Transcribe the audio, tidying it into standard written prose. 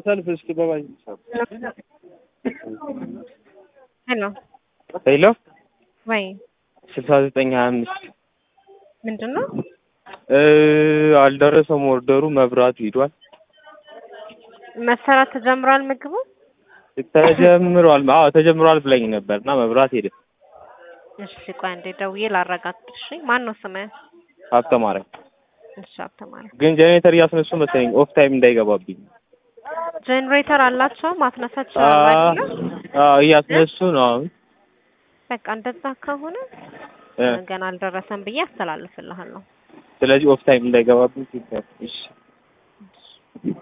ሰልፍ እስኪ በባይ ሄሎ ወይ 6925 ምንድነው? አልደረሰም ኦርደሩ መብራቱ ሄዷል። መሰራት ተጀምሯል ምግቡ ተጀምሯል። አዎ ተጀምሯል ብለኝ ነበርና መብራት ሄደ። እሺ ቆይ አንዴ ደውዬ ላረጋግጥሽ። ማን ነው ስምህ? ሀብተማርያም። እሺ ሀብተማርያም። ግን ጄኔሬተር እያስነሱ መሰለኝ ኦፍ ታይም እንዳይገባብኝ። ጄኔሬተር አላቸው ማስነሳቸው አይደል? እያስነሱ ነው አሁን። በቃ እንደዛ ከሆነ ገና አልደረሰም ብዬ አስተላልፍልሃለሁ። ስለዚህ ኦፍ ታይም እንዳይገባብኝ። እሺ